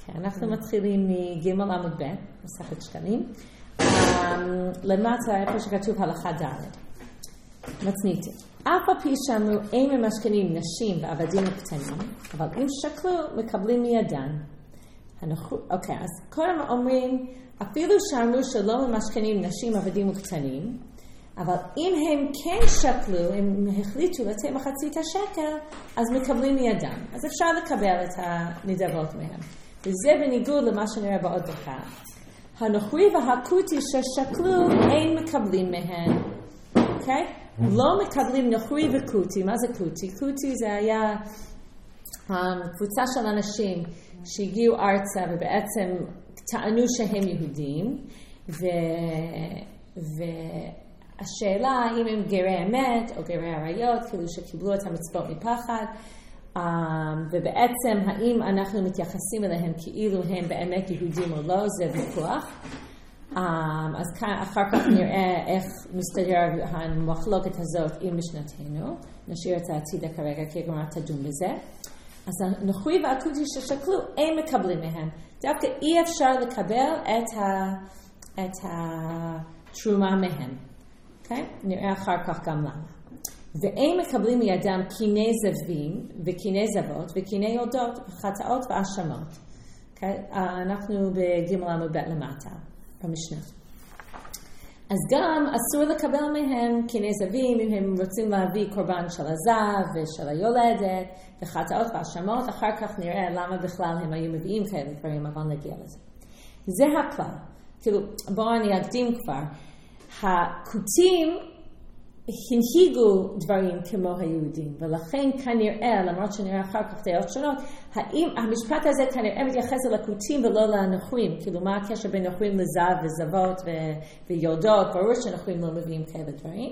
אנחנו מתחילים מג' עמוד ב', מסכת שקלים. למטה איפה שכתוב הלכה ד'. מצניתי. אף על פי שאמרו אין ממשכנים נשים ועבדים וקטנים, אבל אם שקלו מקבלים מידן. אוקיי, אז קודם אומרים, אפילו שאמרו שלא ממשכנים נשים עבדים וקטנים, אבל אם הם כן שקלו, הם החליטו לתת מחצית השקל, אז מקבלים מידן. אז אפשר לקבל את הנדבות מהם. וזה בניגוד למה שנראה בעוד דקה. הנוכרי והקוטי ששקלו אין מקבלים מהם. אוקיי? לא מקבלים נוכרי וקוטי. מה זה קוטי? קוטי זה היה קבוצה של אנשים שהגיעו ארצה ובעצם טענו שהם יהודים. השאלה האם הם גרי אמת או גרי עריות, כאילו שקיבלו את המצוות מפחד, ובעצם האם אנחנו מתייחסים אליהם כאילו הם באמת יהודים או לא, זה ויכוח. אז אחר כך נראה איך מסתדר המחלוקת הזאת עם משנתנו. נשאיר את העתידה כרגע כי הגמרא תדון בזה. אז הנוכרי והקוטי ששקלו אין מקבלים מהם. דווקא אי אפשר לקבל את התרומה מהם. Okay? נראה אחר כך גם למה. ואין מקבלים מידם קיני זבים וקיני זבות וקיני יולדות וחטאות והאשמות. Okay? אנחנו בג' עמוד ב' למטה, במשנה. אז גם אסור לקבל מהם קיני זבים אם הם רוצים להביא קורבן של הזב ושל היולדת וחטאות והאשמות. אחר כך נראה למה בכלל הם היו מביאים כאלה דברים, אבל נגיע לזה. זה הכלל. כאילו, בואו אני אקדים כבר. הקוטים הנהיגו דברים כמו היהודים, ולכן כנראה, למרות שנראה אחר כך דעות שונות, האם המשפט הזה כנראה מתייחס לקוטים ולא לנוכרים, כאילו מה הקשר בין נוכרים לזב וזבות ויולדות, ברור שנוכרים לא מביאים כאלה דברים,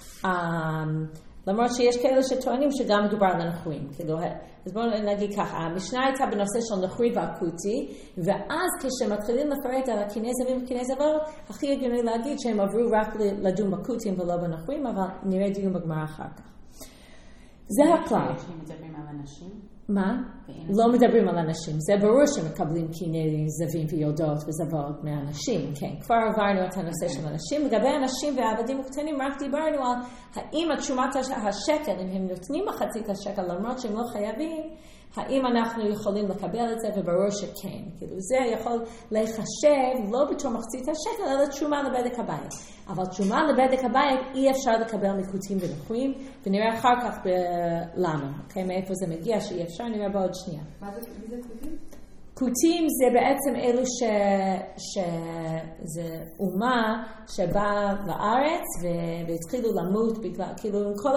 למרות שיש כאלה שטוענים שגם מדובר על הנוכרים, כאילו, אז בואו נגיד ככה, המשנה הייתה בנושא של נוכרי והקוטי, ואז כשמתחילים לפרט על הקיני זבים וקיני זבות, הכי הגיוני להגיד שהם עברו רק לדון בקוטים ולא בנוכרים, אבל נראה דיון בגמרא אחר כך. זה הכלל. מדברים על אנשים? מה? לא מדברים על אנשים. זה ברור שמקבלים קיני זבים ויולדות וזבות מהאנשים, כן. כבר עברנו את הנושא של אנשים. לגבי אנשים ועבדים וקטנים, רק דיברנו על האם התשומת השקל, אם הם נותנים מחצית השקל, למרות שהם לא חייבים, האם אנחנו יכולים לקבל את זה, וברור שכן. כאילו זה יכול להיחשב לא בתור מחצית השקל, אלא תשומה לבדק הבית. אבל תשומה לבדק הבית אי אפשר לקבל מקוטים ונוכרים, ונראה אחר כך למה. אוקיי, מאיפה זה מגיע שאי אפשר, נראה בעוד שנייה. מה זה קוטים? קוטים זה בעצם אלו שזה אומה שבאה לארץ והתחילו למות בגלל, כאילו כל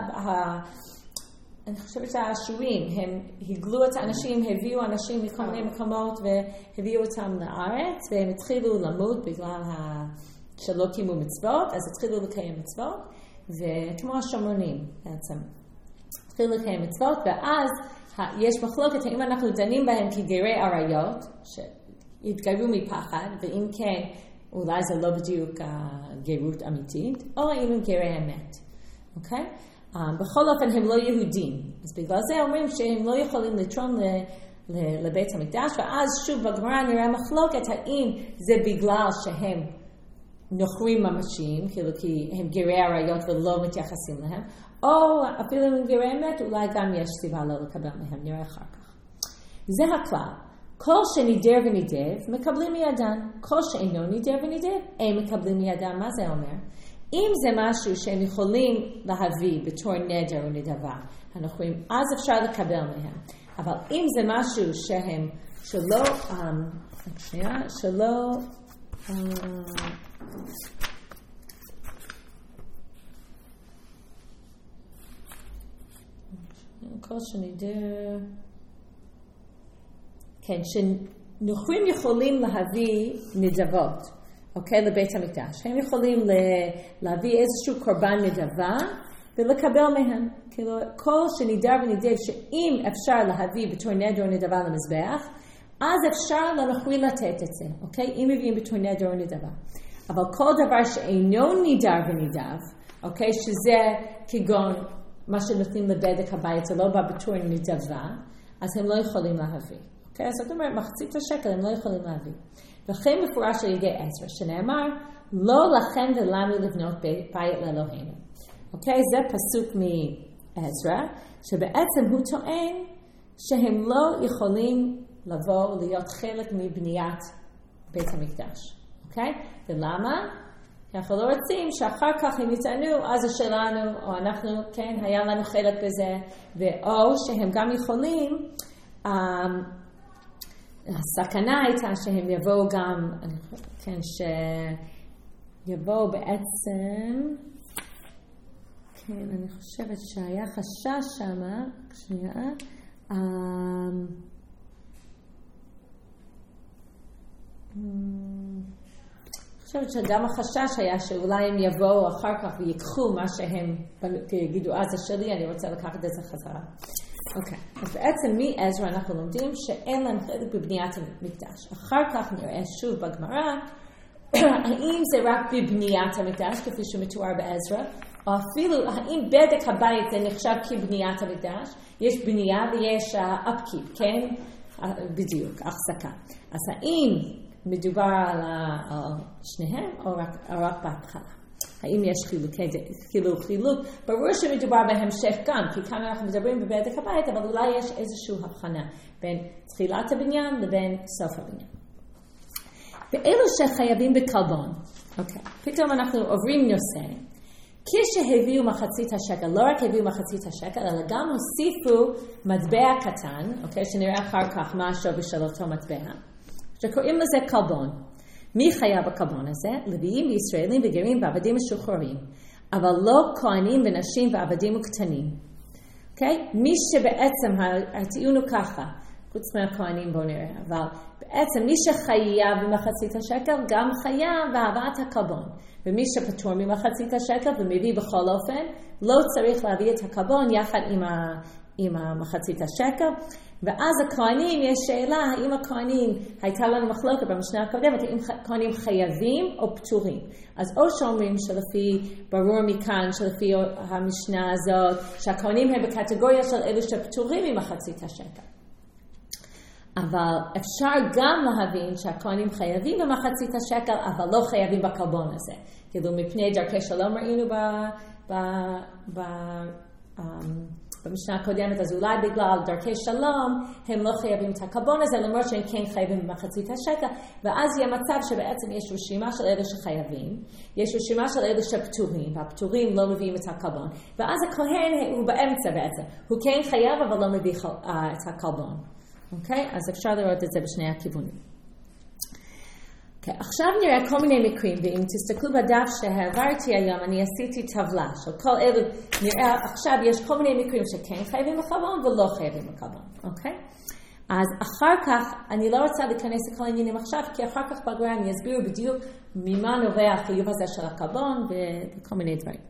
אני חושבת שהאשורים, הם הגלו את האנשים, הביאו אנשים מכל מיני מקומות והביאו אותם לארץ, והם התחילו למות בגלל שלא קיימו מצוות, אז התחילו לקיים מצוות, וכמו השומרונים בעצם. התחילו לקיים מצוות, ואז יש מחלוקת האם אנחנו דנים בהם כגרי עריות, שהתגרו מפחד, ואם כן, אולי זה לא בדיוק גרות אמיתית, או אם הם גרי אמת. אוקיי? בכל אופן הם לא יהודים, אז בגלל זה אומרים שהם לא יכולים לתרום לבית המקדש, ואז שוב בגמרא נראה מחלוקת האם זה בגלל שהם נוכרים ממשיים, כאילו כי הם גרי עריות ולא מתייחסים להם, או אפילו אם הם גרי אמת, אולי גם יש סיבה לא לקבל מהם, נראה אחר כך. זה הכלל. כל שנידר ונידב מקבלים מידן, כל שאינו נידר ונידב אין מקבלים מידן. מה זה אומר? אם זה משהו שהם יכולים להביא בתור נדר או נדבה, אנחנו אומרים, אז אפשר לקבל מהם. אבל אם זה משהו שהם, שלא, כל שנידר, כן, שנוכרים יכולים להביא נדבות. אוקיי, לבית המקדש. הם יכולים להביא איזשהו קורבן נדבה ולקבל מהם. כאילו, כל שנידר ונידב שאם אפשר להביא בתור נדר או נדבה למזבח, אז אפשר לנוכרי לתת את זה. אוקיי? אם מביאים בתור נדר או נדבה. אבל כל דבר שאינו נידר ונידב, אוקיי? שזה כגון מה שנותנים לבדק הבית, זה לא בא בתור נדבה, אז הם לא יכולים להביא. אוקיי? אז זאת אומרת, מחצית השקל הם לא יכולים להביא. וכן מפורש על ידי עזרא, שנאמר, לא לכם ולנו לבנות בית לאלוהינו. אוקיי? זה פסוק מעזרא, שבעצם הוא טוען שהם לא יכולים לבוא להיות חלק מבניית בית המקדש. אוקיי? ולמה? כי אנחנו לא רוצים שאחר כך הם יטענו, אז זה שלנו, או אנחנו, כן, היה לנו חלק בזה, או שהם גם יכולים, הסכנה הייתה שהם יבואו גם, כן, שיבואו בעצם, כן, אני חושבת שהיה חשש שמה, שנייה, אני חושבת שגם החשש היה שאולי הם יבואו אחר כך ויקחו מה שהם יגידו, אז זה שלי, אני רוצה לקחת את זה חזרה. אוקיי, אז בעצם מעזרא אנחנו לומדים שאין להם חלק בבניית המקדש. אחר כך נראה שוב בגמרא, האם זה רק בבניית המקדש, כפי שמתואר בעזרא, או אפילו האם בדק הבית זה נחשב כבניית המקדש, יש בנייה ויש upkeep, כן? בדיוק, החזקה. אז האם מדובר על שניהם או רק בהתחלה? האם יש חילוק? ברור שמדובר בהמשך גם, כי כאן אנחנו מדברים בבדק הבית, אבל אולי יש איזושהי הבחנה בין תחילת הבניין לבין סוף הבניין. ואלו שחייבים בקלבון, אוקיי, פתאום אנחנו עוברים נושא, כשהביאו מחצית השקל, לא רק הביאו מחצית השקל, אלא גם הוסיפו מטבע קטן, אוקיי, שנראה אחר כך מה השווי של אותו מטבע, שקוראים לזה קלבון. מי חייב בקלבון הזה? לוויים וישראלים וגרים ועבדים משוחררים, אבל לא כהנים ונשים ועבדים וקטנים. אוקיי? מי שבעצם, הטיעון הוא ככה, חוץ מהכהנים בואו נראה, אבל בעצם מי שחייב במחצית השקל גם חייב בהבאת הקלבון. ומי שפטור ממחצית השקל ומביא בכל אופן, לא צריך להביא את הקלבון יחד עם המחצית השקל. ואז הכהנים, יש שאלה, האם הכהנים, הייתה לנו מחלוקת במשנה הקודמת, האם הכהנים חייבים או פטורים. אז או שאומרים שלפי, ברור מכאן, שלפי המשנה הזאת, שהכהנים הם בקטגוריה של אלו שפטורים ממחצית השקל. אבל אפשר גם להבין שהכהנים חייבים במחצית השקל, אבל לא חייבים בקלבון הזה. כאילו מפני דרכי שלום ראינו במשנה הקודמת, אז אולי בגלל דרכי שלום, הם לא חייבים את הקלבון הזה, למרות שהם כן חייבים במחצית השקל, ואז יהיה מצב שבעצם יש רשימה של אלה שחייבים, יש רשימה של אלה שפטורים, והפטורים לא מביאים את הקלבון, ואז הכהן הוא באמצע בעצם, הוא כן חייב אבל לא מביא את הקלבון. אוקיי? אז אפשר לראות את זה בשני הכיוונים. Okay, עכשיו נראה כל מיני מקרים, ואם תסתכלו בדף שהעברתי היום, אני עשיתי טבלה של כל אלו, נראה עכשיו יש כל מיני מקרים שכן חייבים בקלבון ולא חייבים בקלבון, אוקיי? אז אחר כך, אני לא רוצה להיכנס לכל העניינים עכשיו, כי אחר כך בגמרא אני אסביר בדיוק ממה נובע החיוב הזה של הקלבון וכל מיני דברים.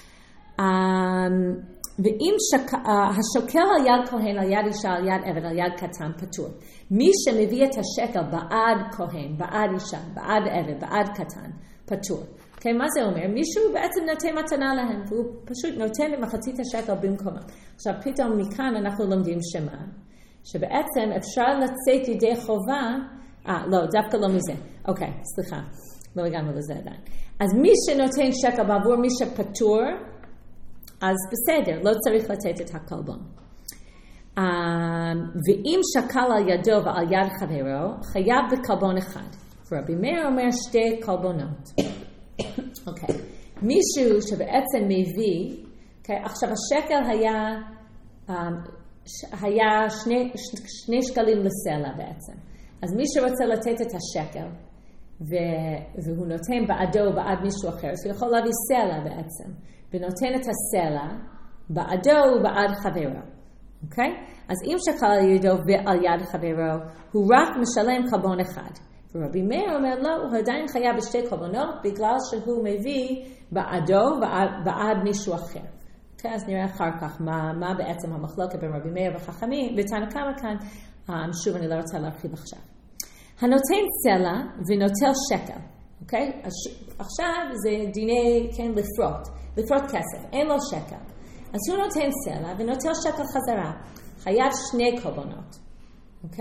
ואם השוקל על יד כהן, על יד אישה, על יד עבד, על יד קטן, פטור. מי שמביא את השקל בעד כהן, בעד אישה, בעד עבד, בעד קטן, פטור. Okay, מה זה אומר? מישהו בעצם נותן מתנה להם, והוא פשוט נותן למחצית השקל במקומה. עכשיו פתאום מכאן אנחנו לומדים שמה, שבעצם אפשר לצאת ידי חובה, לא, דווקא לא מזה. אוקיי, סליחה, לא הגענו לזה עדיין. אז מי שנותן שקל בעבור מי שפטור, אז בסדר, לא צריך לתת את הקלבון. ואם שקל על ידו ועל יד חברו, חייב בקלבון אחד. רבי מאיר אומר שתי קלבונות. אוקיי. מישהו שבעצם מביא, עכשיו השקל היה שני שקלים לסלע בעצם. אז מי שרוצה לתת את השקל, והוא נותן בעדו או בעד מישהו אחר, אז הוא יכול להביא סלע בעצם. ונותן את הסלע בעדו ובעד חברו. אוקיי? אז אם שקל על ידו ועל יד חברו, הוא רק משלם קלבון אחד. ורבי מאיר אומר לא, הוא עדיין חייב בשתי קלבונות, בגלל שהוא מביא בעדו ובעד מישהו אחר. אוקיי? אז נראה אחר כך מה בעצם המחלוקת בין רבי מאיר וחכמים, ותנא קמא כאן, שוב אני לא רוצה להרחיב עכשיו. הנותן סלע ונוטל שקל. אוקיי? עכשיו זה דיני, כן, לפרוט כסף, אין לו שקל. אז הוא נותן סלע ונוטל שקל חזרה. חייב שני קלבונות. אוקיי?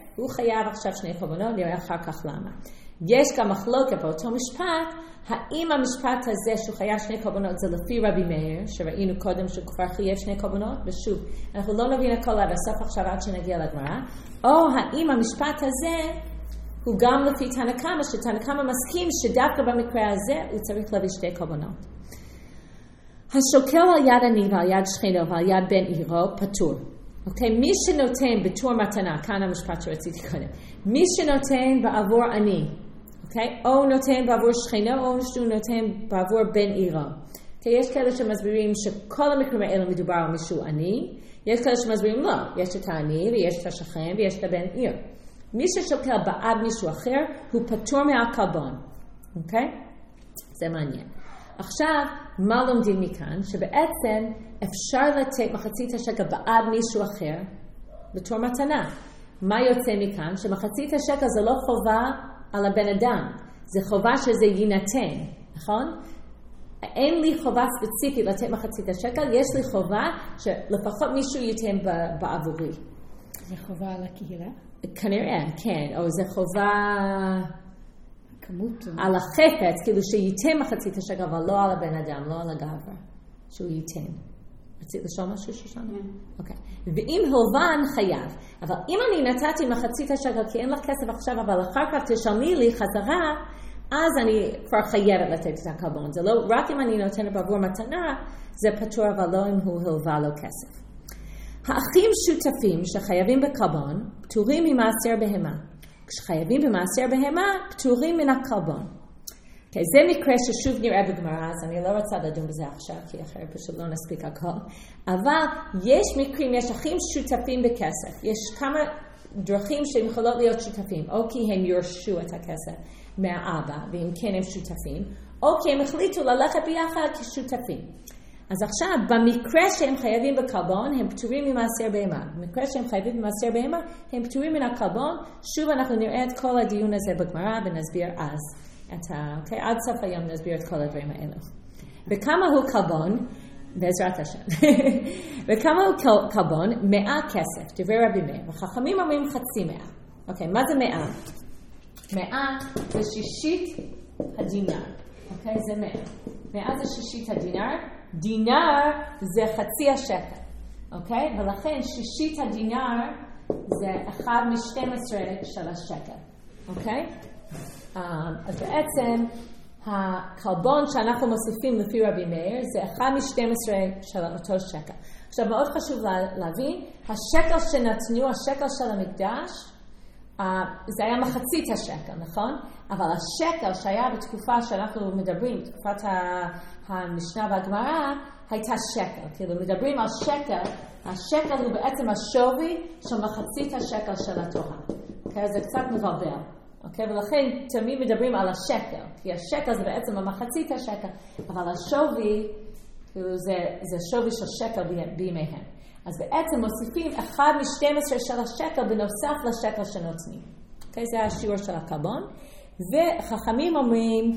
הוא חייב עכשיו 2 קורבנות, נראה אחר כך למה. יש גם מחלוקת באותו משפט, האם המשפט הזה שהוא חייב 2 קורבנות זה לפי רבי מאיר, שראינו קודם שהוא כבר חייב 2 קורבנות, ושוב, אנחנו לא נבין הכל עד הסוף עכשיו עד שנגיע לגמרא, או האם המשפט הזה הוא גם לפי תנא קמא, שתנא קמא מסכים שדווקא במקרה הזה הוא צריך להביא 2 קורבנות. השוקל על יד עני ועל יד שכנו ועל יד בן עירו פטור. אוקיי? מי שנותן בתור מתנה, כאן המשפט שרציתי קודם, מי שנותן בעבור עני, אוקיי? או נותן בעבור שכנו או שהוא נותן בעבור בן עירו. אוקיי? יש כאלה שמסבירים שכל המקרים האלה מדובר על מישהו עני, יש כאלה שמסבירים לא, יש את העני ויש את השכן ויש את הבן עיר. מי ששוקל בעד מישהו אחר הוא פטור מהקורבן. אוקיי? זה מעניין. עכשיו, מה לומדים מכאן? שבעצם אפשר לתת מחצית השקל בעד מישהו אחר בתור מתנה. מה יוצא מכאן? שמחצית השקל זה לא חובה על הבן אדם, זה חובה שזה יינתן, נכון? אין לי חובה ספציפית לתת מחצית השקל, יש לי חובה שלפחות מישהו ייתן בעבורי. זה חובה על הקהילה? כנראה, כן, או זה חובה על החפץ, כאילו שייתן מחצית השקל, אבל לא על הבן אדם, לא על הגבר, שהוא ייתן. רצית לשאול משהו שושנה? אוקיי. ואם הלבן חייב, אבל אם אני נתתי מחצית השקל כי אין לך כסף עכשיו, אבל אחר כך תשלמי לי חזרה, אז אני כבר חייבת לתת את הקורבן. זה לא רק אם אני נותנת בעבור מתנה, זה פטור, אבל לא אם הוא הלווה לו כסף. האחים שותפים שחייבים בקורבן, פטורים ממעשר בהמה. כשחייבים במעשר בהמה, פטורים מן הקורבן. Okay, זה מקרה ששוב נראה בגמרא, אז אני לא רוצה לדון בזה עכשיו, כי אחרי פשוט לא נספיק הכל. אבל יש מקרים, יש אחים שותפים בכסף. יש כמה דרכים שהם יכולות להיות שותפים. או כי הם יורשו את הכסף מהאבא, ואם כן הם שותפים, או כי הם החליטו ללכת ביחד כשותפים. אז עכשיו, במקרה שהם חייבים בקורבן, הם פטורים ממעשר בהמה. במקרה שהם חייבים במעשר בהמה, הם פטורים מן הקורבן. שוב אנחנו נראה את כל הדיון הזה בגמרא ונסביר אז. עד סוף היום נסביר את כל הדברים האלה. וכמה הוא קורבן, בעזרת השם, וכמה הוא קורבן? 100 כסף, דברי רבי מאיר. וחכמים אומרים 1/2. אוקיי, מה זה 100? 100 זה 1/6 הדינר. אוקיי, זה 100. 100 זה 1/6 הדינר. דינר זה 1/2 השקל. אוקיי? ולכן 1/6 הדינר זה 1/12 של השקל. אוקיי? אז בעצם הקורבן שאנחנו מוסיפים לפי רבי מאיר זה 1/12 של אותו שקל. עכשיו מאוד חשוב להבין, השקל שנתנו, השקל של המקדש, זה היה מחצית השקל, נכון? אבל השקל שהיה בתקופה שאנחנו מדברים, בתקופת המשנה והגמרא, הייתה שקל. כאילו מדברים על שקל, השקל הוא בעצם השווי של מחצית השקל של התורה. אוקיי? זה קצת מבלבל. אוקיי? ולכן תמיד מדברים על השקל, כי השקל זה בעצם המחצית השקל, אבל השווי, כאילו זה שווי של שקל בימיהם. אז בעצם מוסיפים 1/12 של השקל בנוסף לשקל שנותנים. אוקיי? זה השיעור של הקורבן. וחכמים אומרים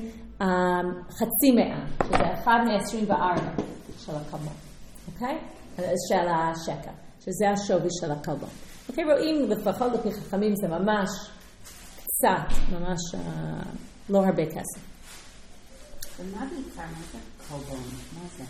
1/100, שזה 1/24 של הקורבן. אוקיי? של השקל, שזה השווי של הקורבן. אוקיי? רואים לפחות לפי חכמים זה ממש קצת, ממש לא הרבה כסף. ומה בעיקר? מה זה קורבן? מה זה?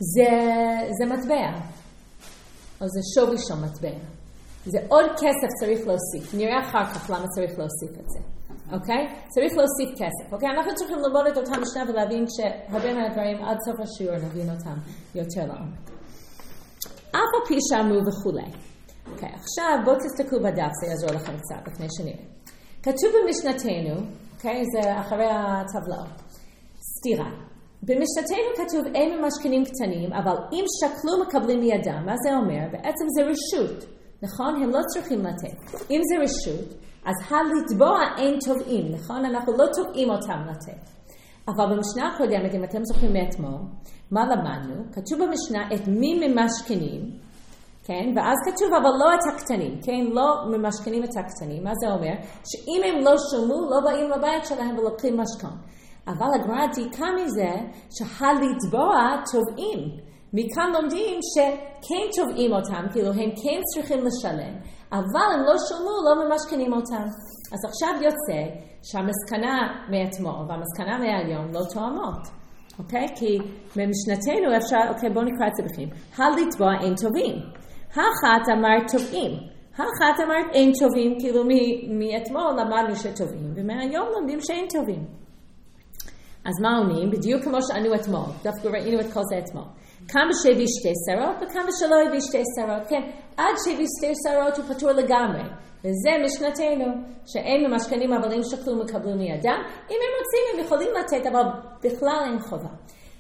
זה מטבע. או זה שווי של מטבע. זה עוד כסף צריך להוסיף. נראה אחר כך למה צריך להוסיף את זה. אוקיי? צריך להוסיף כסף. אוקיי? אנחנו צריכים ללמוד את אותה משנה ולהבין שהרבה מהדברים עד סוף השיעור נבין אותם יותר לעומק. אף על פי שאמרו וכולי. אוקיי, עכשיו בואו תסתכלו בדף, זה יעזור לכם קצת לפני שנראה. כתוב במשנתנו, אוקיי? זה אחרי הטבלאות. סתירה. במשנתנו כתוב אין ממשכנים קטנים, אבל אם שקלו מקבלים מידם. מה זה אומר? בעצם זה רשות. נכון? הם לא צריכים לתת. אם זה רשות, אז הלתבוע אין תובעים. נכון? אנחנו לא תובעים אותם לתת. אבל במשנה הקודמת, אם אתם זוכרים מאתמול, מה למדנו? כתוב במשנה את מי ממשכנים, כן? ואז כתוב אבל לא את הקטנים, כן? לא ממשכנים את הקטנים. מה זה אומר? שאם הם לא שולמו, לא באים לבית שלהם ולוקחים משכון. אבל הגמרא דייקה מזה שהלתבוע תובעים. מכאן לומדים שכן תובעים אותם, כאילו הם כן צריכים לשלם, אבל הם לא שולמו, לא ממשכנים אותם. אז עכשיו יוצא שהמסקנה מאתמול והמסקנה מהיום לא תואמות. אוקיי? כי במשנתנו אפשר, אוקיי, בואו נקרא את זה בפנים. הלתבוע אין טובים. האחת אמרת טובים. האחת אמרת אין טובים, כאילו מאתמול למדנו שטובים, ומהיום לומדים שאין טובים. אז מה עונים? בדיוק כמו שענו אתמול. דווקא ראינו את כל זה אתמול. כמה שהביא שתי שרות וכמה שלא הביא שתי שרות. כן, עד שהביא שתי שרות הוא פטור לגמרי. וזה משנתנו, שאין ממשכנים אבל אם שקלו מקבלו מידם. אם הם רוצים הם יכולים לתת, אבל בכלל אין חובה.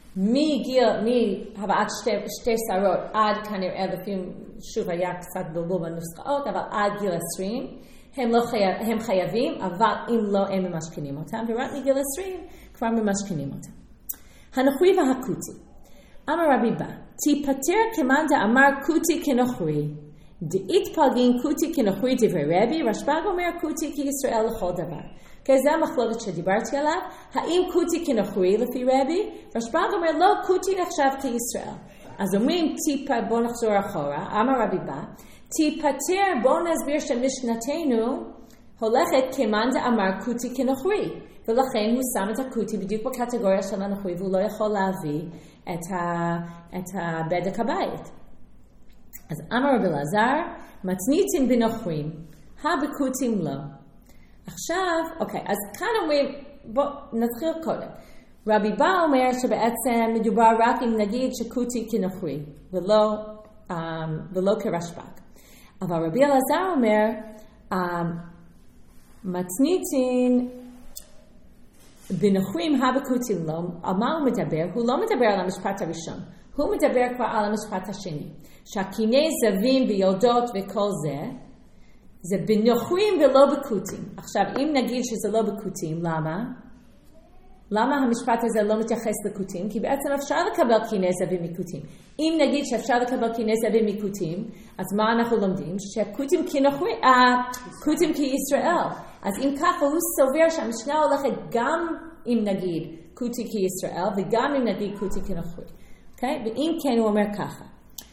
מהבאת שתי שרות עד כנראה לפעמים, שוב היה קצת בלבול בנוסחאות, אבל עד גיל 20 הם חייבים, אבל אם לא הם ממשכנים אותם, ורק מגיל 20 כבר ממשכנים אותם. הנוכרי והקוטי. אמר רבי בא, תיפטר כמאן דאמר קוטי כנוכרי, דאית פלגין קוטי כנוכרי דברי רבי, רשב"ג אומר קוטי כישראל לכל דבר. כי זה המחלוקת שדיברתי עליו, האם קוטי כנוכרי לפי רבי? רשב"ג אומר לא, קוטי נחשב כישראל. אז אומרים, בואו נחזור אחורה, אמר רבי בא, תיפטר, בואו נסביר שמשנתנו הולכת כמאן דאמר קוטי כנוכרי. ולכן הוא שם את הקוטי בדיוק בקטגוריה של הנוכרי, והוא לא יכול להביא את בדק הבית. אז אמר רבי אלעזר, מצניתים בנוכרים, הבקוטים לא. עכשיו, אוקיי, אז כאן אומרים, בואו נתחיל קודם. רבי בא אומר שבעצם מדובר רק אם נגיד שקוטי כנוכרי, ולא כרשב"ג. אבל רבי אלעזר אומר, מצניתים בנוכרים הבקוטים לא, על מה הוא מדבר? הוא לא מדבר על המשפט הראשון, הוא מדבר כבר על המשפט השני. שהקיני זבים ויולדות וכל זה בנוכרים ולא בקוטים. עכשיו, אם נגיד שזה לא בקוטים, למה? למה המשפט הזה לא מתייחס לקוטים? כי בעצם אפשר לקבל קיני זבים מקוטים. אם נגיד שאפשר לקבל קיני זבים מקוטים, אז מה אנחנו לומדים? שקוטים כנוכרים, קוטים כישראל. אז אם ככה הוא סובר שהמשנה הולכת גם אם נגיד קוטי כישראל וגם אם נגיד קוטי כנוכרי. אוקיי? ואם כן הוא אומר ככה.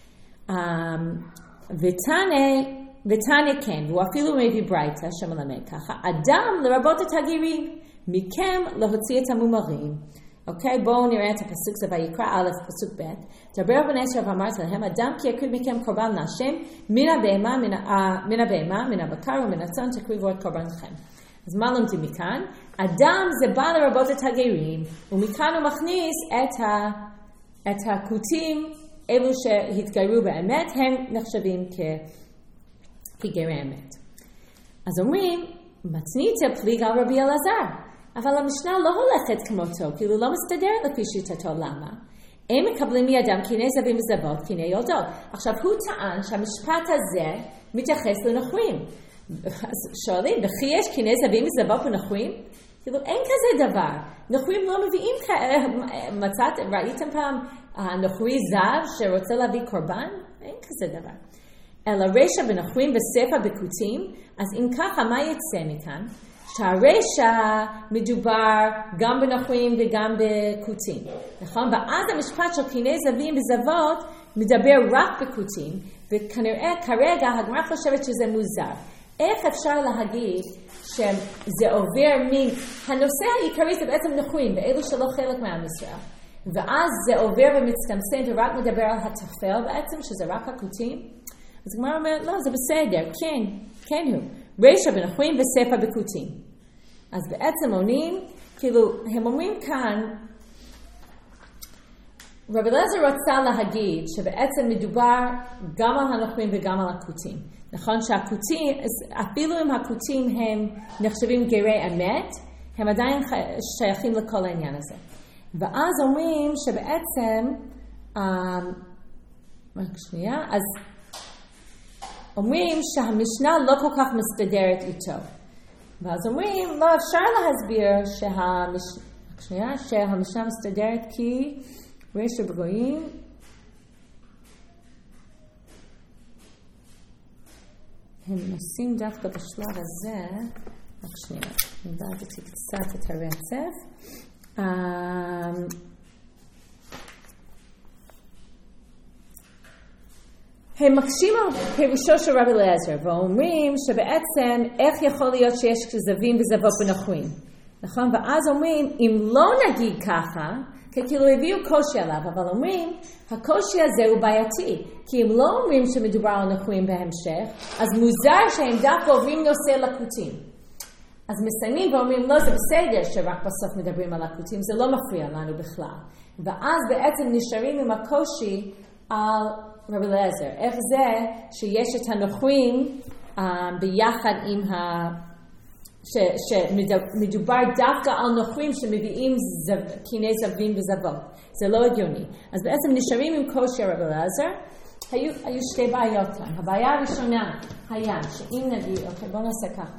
ותנא כן, והוא אפילו מביא ברייתא שמלמד ככה, אדם לרבות את הגרים, מכם להוציא את המומרים. אוקיי, בואו נראה את הפסוק, זה ויקרא א' פסוק ב', דבר בני ישראל ואמרת להם, אדם כי יקריב מכם קורבן להשם, מן הבהמה, מן הבקר ומן הצאן תקריבו את קורבנכם. אז מה לומדים מכאן? אדם זה בא לרבות את הגרים, ומכאן הוא מכניס את הקוטים, אלו שהתגיירו באמת, הם נחשבים כגרי אמת. אז אומרים, מצניתיה פליג על רבי אלעזר, אבל המשנה לא הולכת כמותו, כאילו לא מסתדרת לפי שיטתו, למה? הם מקבלים מידם קיני זבים וזבות, קיני יולדות. עכשיו הוא טען שהמשפט הזה מתייחס לנוכרים. אז שואלים, וכי יש קיני זבים וזבות ונוכרים? כאילו אין כזה דבר. נוכרים לא מביאים ראיתם פעם נוכרי זב שרוצה להביא קורבן? אין כזה דבר. אלא רשע בנוכרים וספע בקוטים, אז אם ככה מה יצא מכאן? שהרשע מדובר גם בנוכרים וגם בקוטים. נכון? ואז המשפט של קיני זבים וזבות מדבר רק בקוטים, וכנראה כרגע הגמרא חושבת שזה מוזר. איך אפשר להגיד שזה עובר הנושא העיקרי זה בעצם נוכרים, ואלו שלא חלק מעם ישראל. ואז זה עובר ומצטמצם ורק מדבר על הטפל בעצם, שזה רק הקוטים. אז הגמרא אומרת, לא, זה בסדר, כן הוא. רשע בנוכרים וספע בקוטים. אז בעצם עונים, כאילו, הם אומרים כאן, רבי אלעזר רצה להגיד שבעצם מדובר גם על הנוכרים וגם על הקוטים. נכון שהקוטים, אפילו אם הקוטים הם נחשבים גרי אמת, הם עדיין שייכים לכל העניין הזה. ואז אומרים שבעצם, אז אומרים שהמשנה לא כל כך מסתדרת איתו. ואז אומרים, לא אפשר להסביר שהמשנה מסתדרת כי רשע בגויים, הם נושאים דווקא בשלב הזה, רק שנייה, נדעתי קצת את הרצף. הם מקשים על פירושו של רבי אליעזר, ואומרים שבעצם איך יכול להיות שיש זבים וזבות בנוכרים. נכון? ואז אומרים, אם לא נגיד ככה, כי כאילו הביאו קושי עליו, אבל אומרים, הקושי הזה הוא בעייתי, כי אם לא אומרים שמדובר על נוכרים בהמשך, אז מוזר שהם דווקא עוברים נושא לקוטים. אז מסיימים ואומרים, לא, זה בסדר שרק בסוף מדברים על לקוטים, זה לא מפריע לנו בכלל. ואז בעצם נשארים עם הקושי על רבי אליעזר. איך זה שיש את הנוכרים ביחד עם שמדובר דווקא על נוכרים שמביאים קיני זבים וזבות. זה לא הגיוני. אז בעצם נשארים עם קושי רבי אליעזר. היו שתי בעיות כאן. הבעיה הראשונה היה שאם נגיד, אוקיי, בואו נעשה ככה.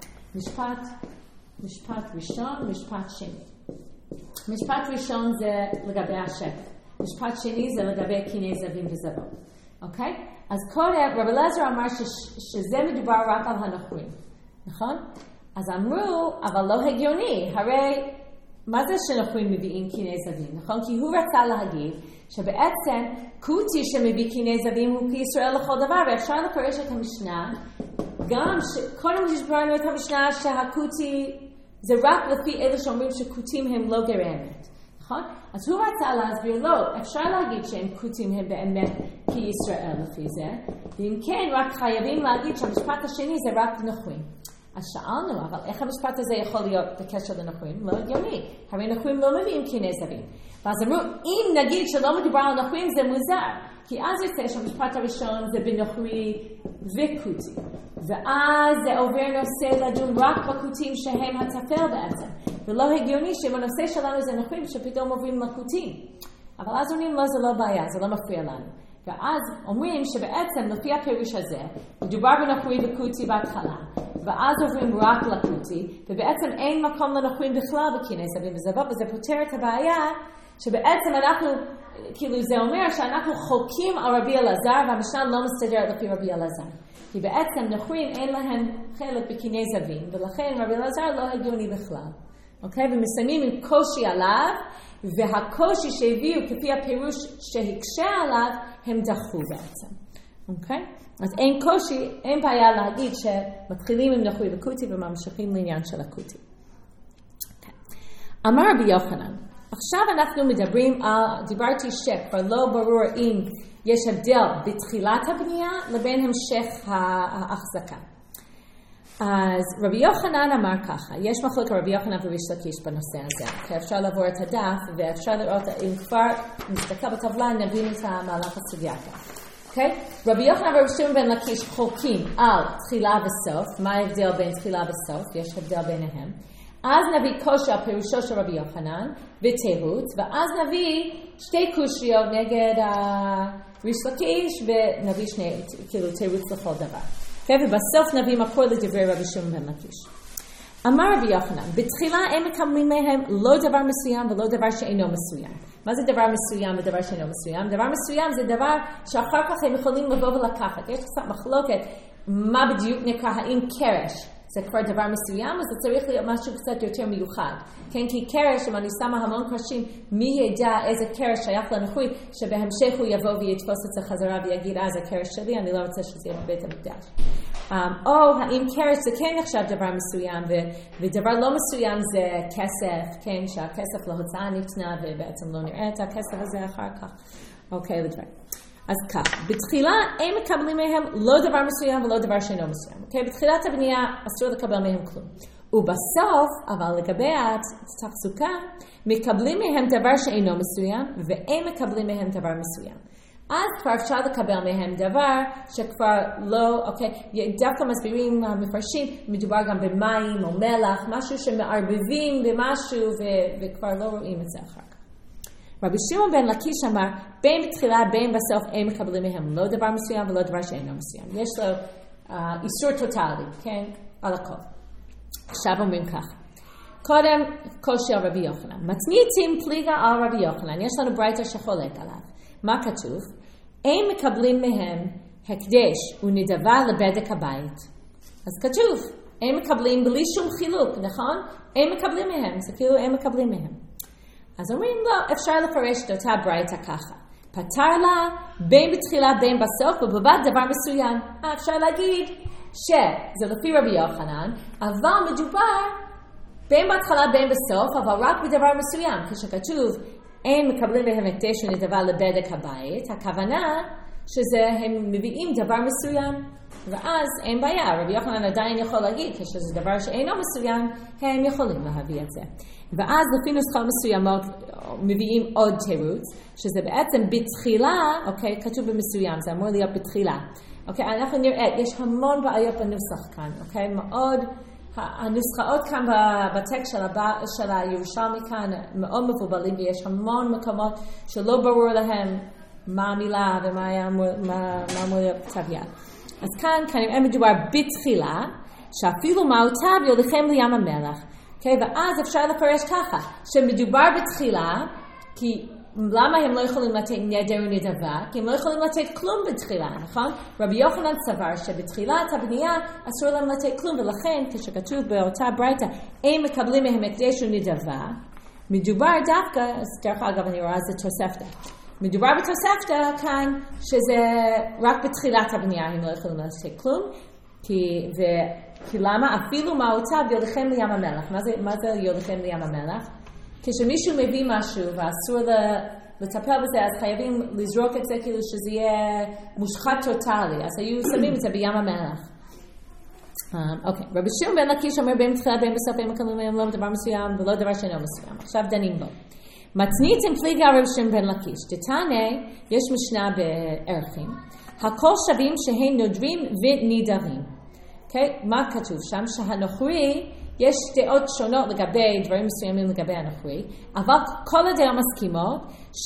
משפט ראשון, משפט שני. משפט ראשון זה לגבי השבט. משפט שני זה לגבי קיני זבים וזבות. אוקיי? אז קודם, רבי אליעזר אמר שזה מדובר רק על הנוכרים. נכון? אז אמרו, אבל לא הגיוני. הרי, מה זה שנוכרים מביאים קיני זבים? נכון? כי הוא רצה להגיד שבעצם קוטי שמביא קיני זבים הוא כישראל לכל דבר, ואפשר לפרש את המשנה, גם קודם ששברנו את המשנה שהקוטי זה רק לפי אלה שאומרים שקוטים הם לא גרמת. נכון? אז הוא רצה להסביר, לא, אפשר להגיד שהם קוטים הם באמת כישראל לפי זה, ואם כן, רק חייבים להגיד שהמשפט השני זה רק נוכרים. אז שאלנו, אבל איך המשפט הזה יכול להיות בקשר לנוכרים? לא הגיוני. הרי נוכרים לא מביאים קיני זבים. ואז אמרו, אם נגיד שלא מדובר על נוכרים זה מוזר, כי אז יוצא שהמשפט הראשון זה בנוכרי וקוטי. ואז זה עובר נושא לדון רק בקוטים שהם הטפל בעצם. ולא הגיוני שבנושא שלנו זה נוכרים שפתאום עוברים לקוטים. אבל אז אומרים, לא, זה לא בעיה, זה לא מפריע לנו. ואז אומרים שבעצם לפי הפירוש הזה, מדובר בנוכרי וקוטי בהתחלה, ואז עוברים רק לקוטי, ובעצם אין מקום לנוכרים בכלל בקיני זבים וזבות, וזה פותר את הבעיה שבעצם אנחנו, כאילו זה אומר שאנחנו חולקים על רבי אלעזר, והמשנה לא מסתדרת לפי רבי אלעזר. כי בעצם נוכרים אין להם חלק בקיני זבים, ולכן רבי אלעזר לא הגיוני בכלל. אוקיי? ומסיימים עם קושי עליו, והקושי שהביאו כפי הפירוש שהקשה עליו, הם דחו בעצם. אוקיי? אז אין קושי, אין בעיה להגיד שמתחילים עם נוכרי וקוטי וממשיכים לעניין של הקוטי. אוקיי. אמר רבי יוחנן, עכשיו אנחנו מדברים על, דיברתי שכבר לא ברור אם יש הבדל בתחילת הבנייה לבין המשך ההחזקה. אז רבי יוחנן אמר ככה, יש מחלוקת רבי יוחנן וריש לקיש בנושא הזה, אפשר לעבור את הדף ואפשר לראות אם כבר נסתכל בטבלה נבין את המהלך הסוגיה כאן. Okay? רבי יוחנן ורבי שמעון בן לקיש חולקים על תחילה וסוף, מה ההבדל בין תחילה וסוף, יש הבדל ביניהם. אז נביא קושי על פירושו של רבי יוחנן ותירוץ, ואז נביא שתי קושיות נגד ריש לקיש ונביא שני, כאילו תירוץ לכל דבר. Okay? ובסוף נביא מקור לדברי רבי שמעון בן לקיש. אמר רבי יוחנן, בתחילה הם מקבלים מהם לא דבר מסוים ולא דבר שאינו מסוים. מה זה דבר מסוים ודבר שאינו מסוים? דבר מסוים זה דבר שאחר כך הם יכולים לבוא ולקחת. יש קצת מחלוקת מה בדיוק נקרא, האם קרש זה כבר דבר מסוים, אז זה צריך להיות משהו קצת יותר מיוחד. כן, כי קרש, אם אני שמה המון קרשים, מי ידע איזה קרש שייך לנוכרי, שבהמשך הוא יבוא ויתפוס את זה חזרה ויגיד, זה קרש שלי, אני לא רוצה שזה יהיה בבית המקדש. או האם קרש זה כן נחשב דבר מסוים, ודבר לא מסוים זה כסף, כן, שהכסף להוצאה נתנה, ובעצם לא נראה את הכסף הזה אחר כך. אוקיי, לדבר. אז כך, בתחילה הם מקבלים מהם לא דבר מסוים ולא דבר שאינו מסוים. אוקיי? בתחילת הבנייה אסור לקבל מהם כלום. ובסוף, אבל לגבי התחזוקה, מקבלים מהם דבר שאינו מסוים, והם מקבלים מהם דבר מסוים. אז כבר אפשר לקבל מהם דבר שכבר לא, אוקיי, דווקא מסבירים המפרשים, מדובר גם במים או מלח, משהו שמערבבים במשהו וכבר לא רואים את זה אחר כך. רבי שמעון בן לקיש אמר, בין בתחילה בין בסוף הם מקבלים מהם לא דבר מסוים ולא דבר שאינו מסוים. יש לו איסור טוטלי, כן? על הכל. עכשיו אומרים ככה. קודם קושי על רבי יוחנן. מצמיצים פליגה על רבי יוחנן. יש לנו ברייתא שחולק עליו. מה כתוב? הם מקבלים מהם הקדש ונדבה לבדק הבית. אז כתוב, הם מקבלים בלי שום חילוק, נכון? הם מקבלים מהם, זה כאילו הם מקבלים מהם. אז אומרים, לא, אפשר לפרש את אותה ברייתא ככה. פתר לה בין בתחילה בין בסוף ובלבד דבר מסוים. אפשר להגיד שזה לפי רבי יוחנן, אבל מדובר בין בהתחלה בין בסוף, אבל רק בדבר מסוים. כשכתוב אין מקבלים בהם הקדש ונדבה לבדק הבית, הכוונה הם מביאים דבר מסוים, ואז אין בעיה. רבי יוחנן עדיין יכול להגיד, כשזה דבר שאינו מסוים, הם יכולים להביא את זה. ואז לפי נוסחאות מסוימות מביאים עוד תירוץ, שזה בעצם בתחילה, אוקיי, כתוב במסוים, זה אמור להיות בתחילה. אוקיי, אנחנו נראה, יש המון בעיות בנוסח כאן, אוקיי, מאוד, הנוסחאות כאן בטקסט של הירושלמי כאן מאוד מבולבלים, ויש המון מקומות שלא ברור להם מה המילה ומה אמור להיות כתב יד. אז כאן כנראה מדובר בתחילה, שאפילו מעותיו יוליכם לים המלח. Okay, ואז אפשר לפרש ככה, שמדובר בתחילה, כי למה הם לא יכולים לתת נדר ונדבה? כי הם לא יכולים לתת כלום בתחילה, נכון? רבי יוחנן סבר שבתחילת הבנייה אסור להם לתת כלום, ולכן כשכתוב באותה ברייתא, אין מקבלים מהם הקדש ונדבה, מדובר דווקא, אז דרך אגב אני רואה זה תוספתא, מדובר בתוספתא כאן שזה רק בתחילת הבנייה הם לא יכולים לתת כלום, כי למה? אפילו מעותיו יוליכם לים המלח. מה זה יוליכם לים המלח? כשמישהו מביא משהו ואסור לטפל בזה, אז חייבים לזרוק את זה כאילו שזה יהיה מושחת טוטלי. אז היו שמים את זה בים המלח. אוקיי. רבי שמעון בן לקיש אומר בין בתחילה בין בסוף בין מקבלים מהם לא דבר מסוים ולא דבר שאינו מסוים. עכשיו דנים בו. מתנית עם פליגי רבי שמעון בן לקיש. דתניא, יש משנה בערכים. הכל שווים שהם נודרים ונידרים. Okay, מה כתוב שם? שהנוכרי, יש דעות שונות לגבי דברים מסוימים לגבי הנוכרי, אבל כל הדעות מסכימות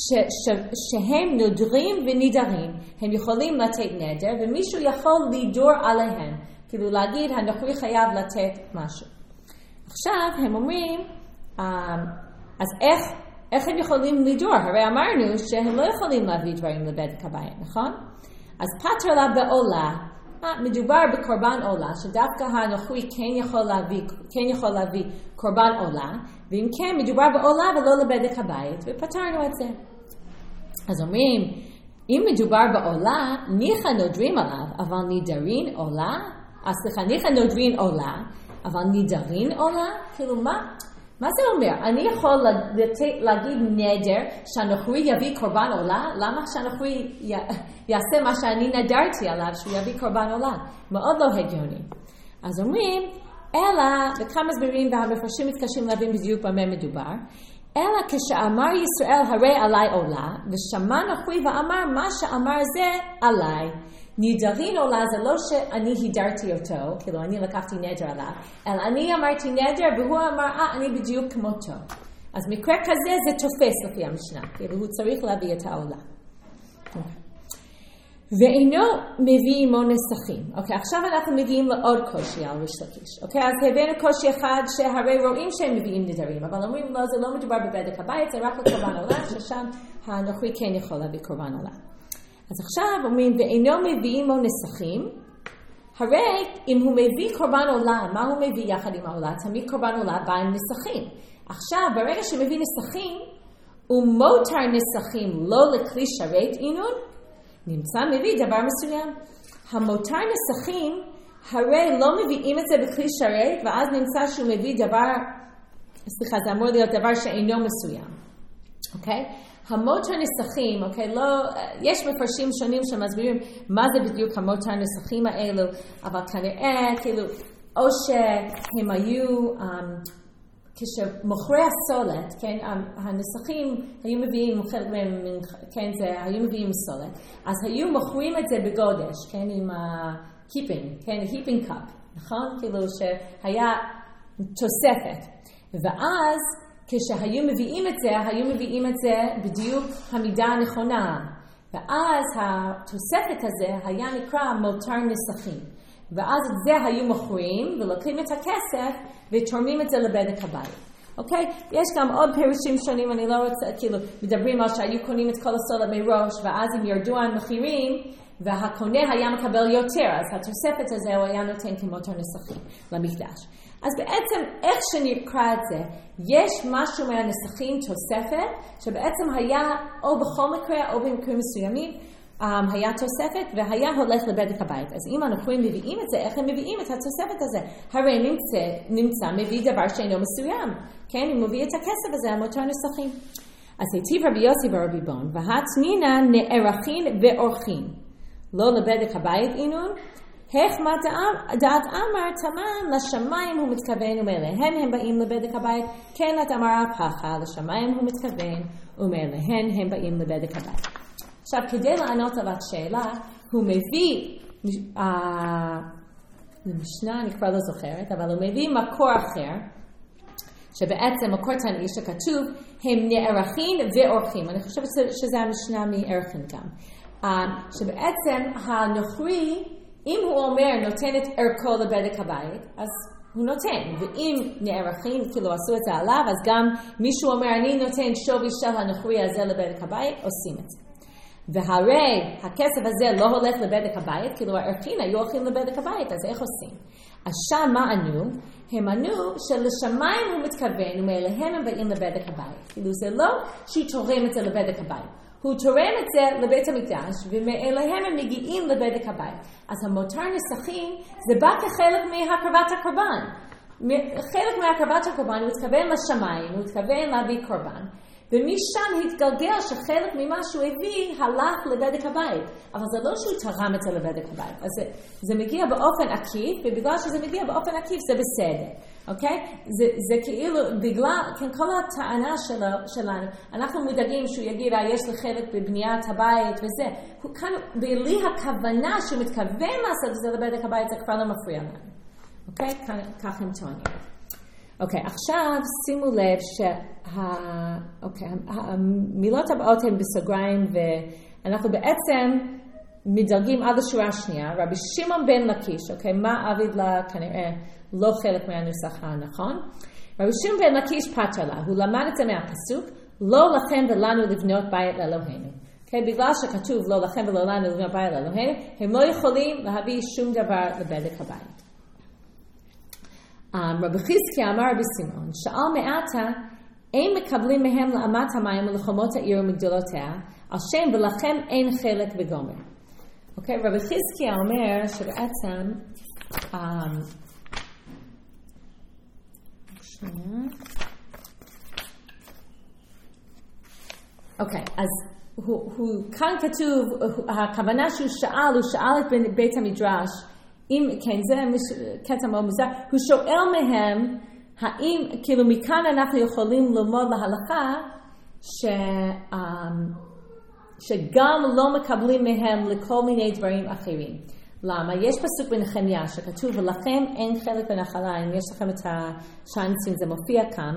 שהם נודרים ונידרים, הם יכולים לתת נדר, ומישהו יכול לידור עליהם, כאילו להגיד הנוכרי חייב לתת משהו. עכשיו הם אומרים, אז איך הם יכולים לידור? הרי אמרנו שהם לא יכולים להביא דברים לבדק הבית, נכון? אז פתר לה בעולה, מדובר בקורבן עולה, שדווקא הנוכרי כן יכול להביא קורבן עולה, ואם כן מדובר בעולה ולא לבדק הבית, ופתרנו את זה. אז אומרים, אם מדובר בעולה, ניחא נודרים עליו, אבל נידרין עולה? ניחא נודרין עולה, אבל נידרין עולה? כאילו מה זה אומר? אני יכול להגיד נדר שהנוכרי יביא קורבן עולה? למה שהנוכרי יעשה מה שאני נדרתי עליו שהוא יביא קורבן עולה? מאוד לא הגיוני. אז אומרים, אלא, וכמה הסברים והמפרשים מתקשים להבין בדיוק במה מדובר, אלא כשאמר ישראל הרי עליי עולה, ושמע נוכרי ואמר מה שאמר זה עליי. נידרין עולה זה לא שאני הידרתי אותו, כאילו אני לקחתי נדר עליו, אלא אני אמרתי נדר והוא אמר, אני בדיוק כמותו. אז מקרה כזה זה תופס לפי המשנה, כאילו הוא צריך להביא את העולה. ואינו מביא עמו נסכים. אוקיי, עכשיו אנחנו מגיעים לעוד קושי על ריש לקיש. אוקיי, אז הבאנו קושי אחד שהרי רואים שהם מביאים נדרים, אבל אומרים לא, זה לא מדובר בבדק הבית, זה רק לקורבן עולה, ששם הנוכרי כן יכול להביא קורבן עולה. אז עכשיו אומרים, ואינו מביא עמו נסכים, הרי אם הוא מביא קורבן עולה, מה הוא מביא יחד עם העולה? תמיד קורבן עולה בא עם נסכים. עכשיו, ברגע שמביא נסכים, ומותר נסכים לא לכלי שרת אינון, נמצא מביא דבר מסוים. המותר נסכים, הרי לא מביאים את זה בכלי שרת, ואז נמצא שהוא מביא דבר, זה אמור להיות דבר שאינו מסוים. אוקיי? המותר נסכים, אוקיי? לא, יש מפרשים שונים שמסבירים מה זה בדיוק המותר נסכים האלו, אבל כנראה, כאילו, או שהם היו, כשמוכרי הסולת, כן, הנסכים היו מביאים, חלק מהם, כן, זה, היו מביאים סולת, אז היו מוכרים את זה בגודש, כן, עם קיפינג, כן, היפינג קאפ, נכון? כאילו שהיה תוספת, ואז כשהיו מביאים את זה בדיוק המידה הנכונה, ואז התוספת הזה היה נקרא מותר נסכים. ואז את זה היו מוכרים ולוקחים את הכסף ותורמים את זה לבדק הבית. אוקיי? יש גם עוד פירושים שונים, אני לא רוצה, כאילו, מדברים על שהיו קונים את כל הסולת מראש, ואז הם ירדו על מחירים, והקונה היה מקבל יותר, אז התוספת הזה הוא היה נותן כמותר נסכים למקדש. אז בעצם איך שנקרא את זה, יש משהו מהנסחים תוספת, שבעצם היה או בכל מקרה או במקרים מסוימים, היה תוספת והיה הולך לבדק הבית. אז אם אנחנו מביאים את זה, איך הם מביאים את התוספת הזה? הרי נמצא מביא דבר שאינו מסוים. כן, אם מביא את הכסף הזה, המותר נסחים. אז היטיב רבי יוסי ברבי בון, והתנינה נערכים ואורחים. לא לבדק הבית אינון, מה דעת אמר תמן לשמיים הוא מתכוון ומאליהן הם באים לבדק הבית, כן את אמר ככה, לשמיים הוא מתכוון ומאליהן הם באים לבדק הבית. עכשיו כדי לענות על השאלה, הוא מביא, למשנה אני כבר לא זוכרת, אבל הוא מביא מקור אחר, שבעצם מקור תנאי שכתוב, הם נערכים ואורחים. אני חושבת שזה המשנה מערכים גם. שבעצם הנוכרי, אם הוא אומר נותן את ערכו לבדק הבית, אז הוא נותן. ואם נערכים, כאילו עשו את זה עליו, אז גם מישהו אומר אני נותן שווי של הנוכרי הזה לבדק הבית, עושים את זה. והרי הכסף הזה לא הולך לבדק הבית, כאילו הערכים היו הולכים לבדק הבית, אז איך עושים? אז שם מה ענו? הם ענו שלשמיים הוא מתכוון ומאליהם הם באים לבדק הבית. כאילו זה לא שהוא תורם את זה לבדק הבית. הוא תורם את זה לבית המקדש ומאליהם הם מגיעים לבדק הבית. אז המותר נסחים זה בא כחלק מהקרבת הקורבן. חלק מהקרבת הקורבן הוא מתכוון לשמיים, הוא מתכוון להביא קורבן. ומשם התגלגל שחלק ממה שהוא הביא הלך לבדק הבית. אבל זה לא שהוא תרם את זה לבדק הבית. אז זה מגיע באופן עקיף, ובגלל שזה מגיע באופן עקיף זה בסדר. אוקיי? זה כאילו, בגלל, כן, כל הטענה שלנו, אנחנו מודאגים שהוא יגיד, יש לי חלק בבניית הבית וזה. הוא כאן, בלי הכוונה שהוא מתכוון לעשות את זה לבדק הבית, זה כבר לא מפריע לנו. אוקיי? כך הם טוענים. אוקיי, עכשיו שימו לב המילות הבאות הן בסוגריים ואנחנו בעצם מדרגים עד השורה השנייה. רבי שמעון בן לקיש, אוקיי, מה אביד לה כנראה לא חלק מהנוסח הנכון. רבי שמעון בן לקיש פתר לה, הוא למד את זה מהפסוק, לא לכם ולנו לבנות בית לאלוהינו. אוקיי, בגלל שכתוב לא לכם ולא לנו לבנות בית לאלוהינו, הם לא יכולים להביא שום דבר לבדק הבית. רבי חזקיה אמר רבי סימון, שאל מעתה, אין מקבלים מהם לאמת המים ולחומות העיר ומגדולותיה, על שם ולכם אין חלק בגומר. אוקיי, רבי חזקיה אומר שבעצם, אוקיי, אז כאן כתוב, הכוונה שהוא שאל את בית המדרש, כן, זה קטע מאוד מוזר, הוא שואל מהם, האם, כאילו מכאן אנחנו יכולים ללמוד להלכה, שגם לא מקבלים מהם לכל מיני דברים אחרים. למה? יש פסוק בנחמיה שכתוב, ולכם אין חלק בנחלה, אם יש לכם את השאנסים, זה מופיע כאן.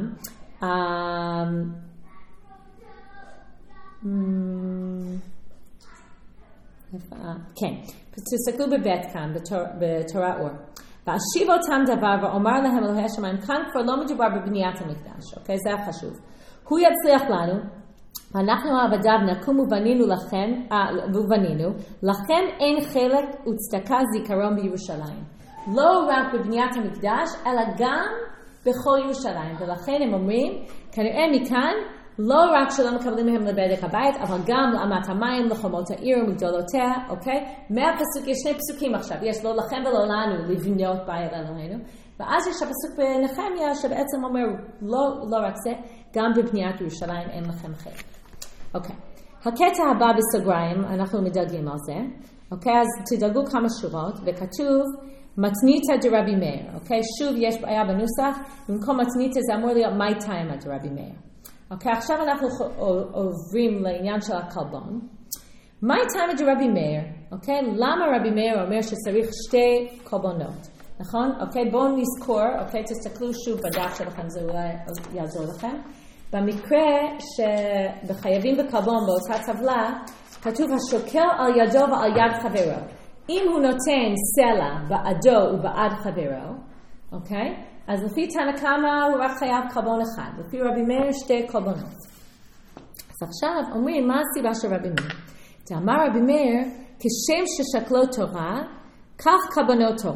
כן, תסתכלו בבית כאן, בתורה אור. ואשיב אותם דבר ואומר להם אלוהי השמיים, כאן כבר לא מדובר בבניית המקדש, אוקיי? זה החשוב. הוא יצליח לנו, ואנחנו עבדיו נקום ובנינו, לכם אין חלק וצדקה זיכרון בירושלים. לא רק בבניית המקדש, אלא גם בכל ירושלים. ולכן הם אומרים, כנראה מכאן, לא רק שלא מקבלים מהם לבדק הבית, אבל גם לאמת המים, לחומות העיר ומגדולותיה, אוקיי? מהפסוק, יש שני פסוקים עכשיו, יש לא לכם ולא לנו לבנות בית אלוהינו, ואז יש הפסוק בנחמיה שבעצם אומר, לא רק זה, גם בבניית ירושלים אין לכם חלק. אוקיי. הקטע הבא בסוגריים, אנחנו מדלגים על זה, אוקיי? אז תדלגו כמה שורות, וכתוב, מתניתא דרבי מאיר, אוקיי? שוב יש בעיה בנוסח, במקום מתניתא זה אמור להיות מי תימא דרבי מאיר. אוקיי, עכשיו אנחנו עוברים לעניין של הקלבון. מה תימא דרבי מאיר? אוקיי, למה רבי מאיר אומר שצריך שתי קלבונות? נכון? אוקיי, בואו נזכור, אוקיי, תסתכלו שוב בדף שלכם, זה אולי יעזור לכם. במקרה שבחייבים בקלבון באותה טבלה, כתוב השוקל על ידו ועל יד חברו. אם הוא נותן סלע בעדו ובעד חברו, אוקיי? אז לפי תנא קמא הוא רק חייב קלבון אחד, לפי רבי מאיר שתי קלבונות. אז עכשיו אומרים מה הסיבה של רבי מאיר? אמר רבי מאיר, כשם ששקלו תורה, כך קלבונות תורה.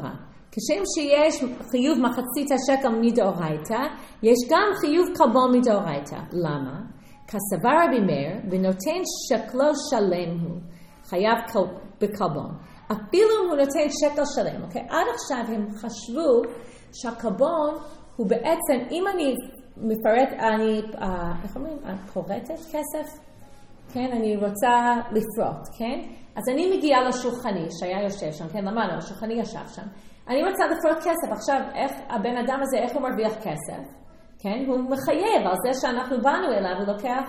כשם שיש חיוב מחצית השקל מדאורייתא, יש גם חיוב קלבון מדאורייתא. למה? כסבר רבי מאיר, ונותן שקלו שלם הוא, חייב בקלבון. אפילו אם הוא נותן שקל שלם, אוקיי? עד עכשיו הם חשבו שהקלבון הוא בעצם, אם אני מפרט, איך אומרים? פורטת כסף? כן, אני רוצה לפרוט, כן? אז אני מגיעה לשולחני שהיה יושב שם, כן? למעלה, השולחני ישב שם. אני רוצה לפרוט כסף. עכשיו, איך הבן אדם הזה, איך הוא מרוויח כסף? כן? הוא מחייב על זה שאנחנו באנו אליו, הוא לוקח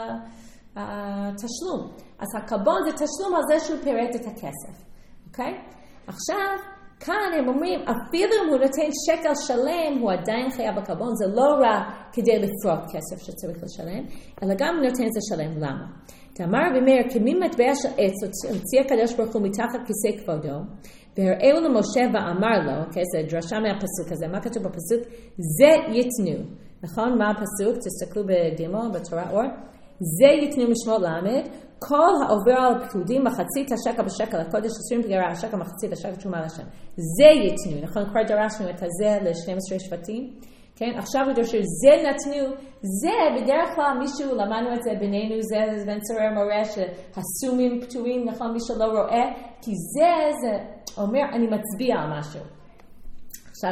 תשלום. אז הקלבון זה תשלום על זה שהוא פירט את הכסף. אוקיי? עכשיו, כאן הם אומרים, אפילו אם הוא נותן שקל שלם, הוא עדיין חייב בקלבון. זה לא רק כדי לפרוט כסף שצריך לשלם, אלא גם נותן את זה שלם. למה? תאמר רבי מאיר, כמי מטבע של עץ הוציא הקדוש ברוך הוא מתחת כיסא כבודו, והראהו למשה ואמר לו, אוקיי, זה דרשה מהפסוק הזה, מה כתוב בפסוק? זה יתנו. נכון? מה הפסוק? תסתכלו בגימל, בתורה אור. זה יתנו משמעות למד, כל העובר על הפקודים מחצית השקל בשקל הקודש 20 פגרה השקל מחצית השקל תשומה לשם. זה יתנו. נכון? כבר דרשנו את הזה ל-12 שבטים. כן? עכשיו הוא דורש, זה נתנו, זה בדרך כלל מישהו, למדנו את זה בינינו, זה בן צורר מורה שהסומים פטורים, נכון? מי שלא רואה, כי זה אומר, אני מצביע על משהו. עכשיו,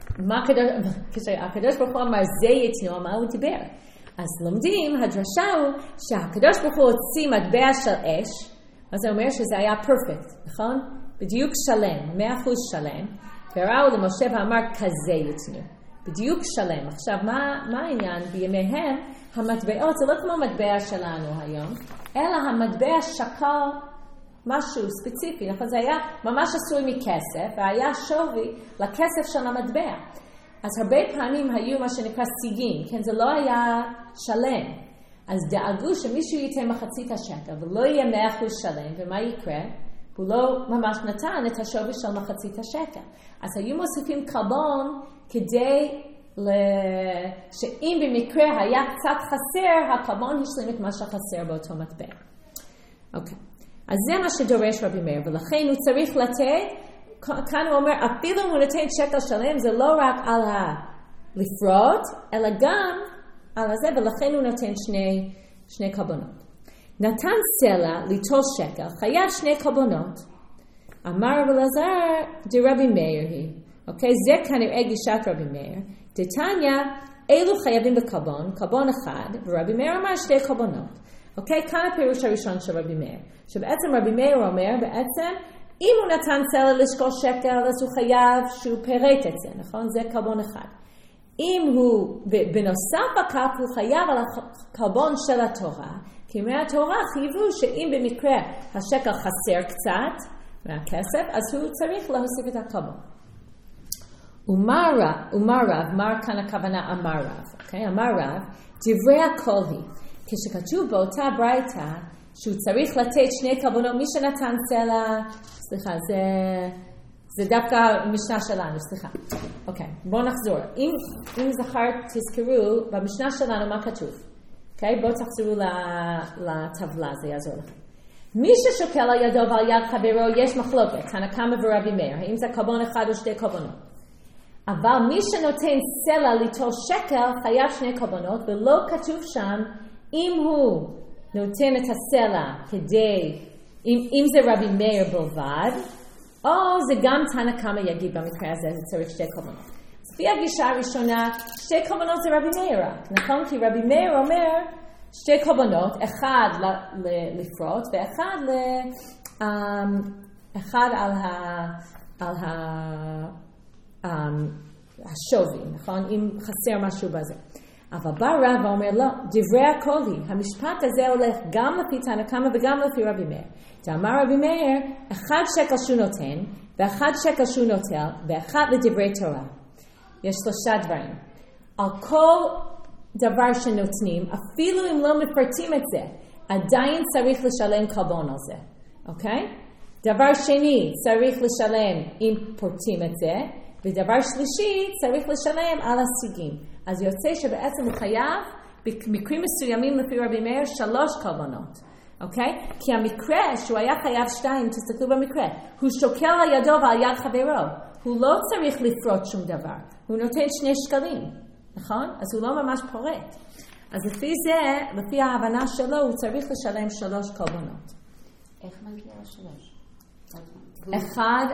כשהקדוש ברוך הוא אמר, זה יתנו, מה הוא דיבר? אז לומדים, הדרשה הוא שהקדוש ברוך הוא הוציא מטבע של אש, אז זה אומר שזה היה פרפקט, נכון? בדיוק שלם, 100% שלם, וראו למשה ואמר, כזה יתנו. בדיוק שלם. עכשיו, מה העניין? בימיהם, המטבעות זה לא כמו מטבע שלנו היום, אלא המטבע שקל משהו ספציפי. נכון? זה היה ממש עשוי מכסף, והיה שווי לכסף של המטבע. אז הרבה פעמים היו מה שנקרא סיגים, כן? זה לא היה שלם. אז דאגו שמישהו ייתן מחצית השקל, ולא יהיה 100% שלם, ומה יקרה? הוא לא ממש נתן את השווי של מחצית השקל. אז היו מוסיפים קלבון כדי שאם במקרה היה קצת חסר, הקלבון השלים את מה שחסר באותו מטבע. אוקיי. אז זה מה שדורש רבי מאיר, ולכן הוא צריך לתת, כאן הוא אומר, אפילו אם הוא נותן שקל שלם, זה לא רק על לפרוט, אלא גם על זה, ולכן הוא נותן שני קלבונות. נתן סלע ליטול שקל, חייב 2 קלבונות. אמר רבי אלעזר, דרבי מאיר היא. אוקיי, זה כנראה גישת רבי מאיר. דתניא, אלו חייבים בקלבון, קלבון אחד, ורבי מאיר אמר 2 קלבונות. אוקיי, כאן הפירוש הראשון של רבי מאיר. שבעצם רבי מאיר אומר, בעצם, אם הוא נתן סלע לשקול שקל, אז הוא חייב שהוא פירט את זה, נכון? זה קלבון אחד. אם הוא, בנוסף בכך, הוא חייב על הקלבון של התורה, כי מהתורה חייבו שאם במקרה השקל חסר קצת מהכסף, אז הוא צריך להוסיף את הקלבון. ומר רב, מר כאן הכוונה אמר רב, אוקיי? אמר רב, דברי הכל היא, כשכתוב באותה ברייתא, שהוא צריך לתת 2 קלבונות, מי שנתן סלע, סליחה, זה דווקא משנה שלנו, סליחה. אוקיי, בואו נחזור. אם זכרת, תזכרו, במשנה שלנו מה כתוב? אוקיי, בואו תחזרו לטבלה, זה יעזור לכם. מי ששוקל על ידו ועל יד חברו, יש מחלוקת, תנא קמא ורבי מאיר, האם זה קלבון אחד או 2 קלבונות. אבל מי שנותן סלע ליטול שקל, חייב 2 קלבונות, ולא כתוב שם, אם הוא נותן את הסלע כדי, אם זה רבי מאיר בלבד, או זה גם תנא קמא יגיד במקרה הזה, זה צריך 2 קלבונות. אז לפי הגישה הראשונה, 2 קלבונות זה רבי מאיר רק, נכון? כי רבי מאיר אומר 2 קלבונות, אחד לפרוט ואחד אחד על השווי, נכון? אם חסר משהו בזה. אבל בא רב ואומר, לא, דברי הכל היא, המשפט הזה הולך גם לפי תנא קמא וגם לפי רבי מאיר. אמר רבי מאיר, 1 שקל שהוא נותן, ו1 שקל שהוא נוטל, ו1 לדברי תורה. יש 3 דברים. על כל דבר שנותנים, אפילו אם לא מפרטים את זה, עדיין צריך לשלם קלבון על זה. אוקיי? דבר שני, צריך לשלם אם פורטים את זה, ודבר שלישי, צריך לשלם על הסיגים. אז יוצא שבעצם הוא חייב, במקרים מסוימים לפי רבי מאיר, 3 קלבונות. אוקיי? כי המקרה שהוא היה חייב 2, תסתכלו במקרה, הוא שוקל על ידו ועל יד חברו. הוא לא צריך לפרוט שום דבר. הוא נותן 2 שקלים, נכון? אז הוא לא ממש פורט. אז לפי זה, לפי ההבנה שלו, הוא צריך לשלם 3 קורבנות. איך מגיע ל3? אחד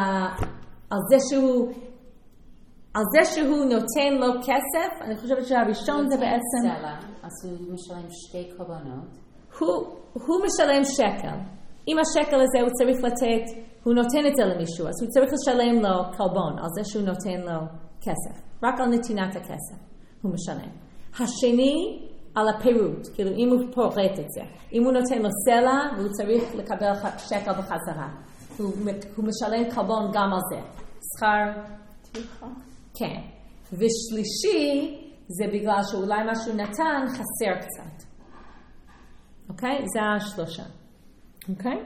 על זה שהוא נותן לו כסף, אני חושבת שהראשון זה בעצם... אז הוא משלם 2 קורבנות. הוא משלם שקל. אם השקל הזה הוא צריך לתת, הוא נותן את זה למישהו, אז הוא צריך לשלם לו קורבן, על זה שהוא נותן לו כסף. רק על נתינת הכסף הוא משלם. השני על הפירוט, כאילו אם הוא פורט את זה. אם הוא נותן לו סלע, והוא צריך לקבל שקל בחזרה. הוא משלם קורבן גם על זה. שכר טרחה. כן. ושלישי, זה בגלל שאולי משהו נתן חסר קצת. אוקיי? זה 3. אוקיי?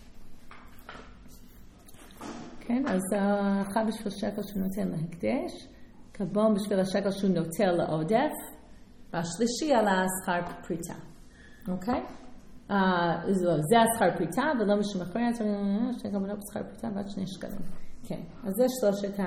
כן, אז 1 בשביל שקל שהוא נותן להקדש, קורבן בשביל השקל שהוא נוטל לעודף, והשלישי על השכר פריטה. אוקיי? זה השכר פריטה, ולא משום אחר, 2 קורבנות בשכר פריטה ועד 2 שקלים. כן, אז זה 3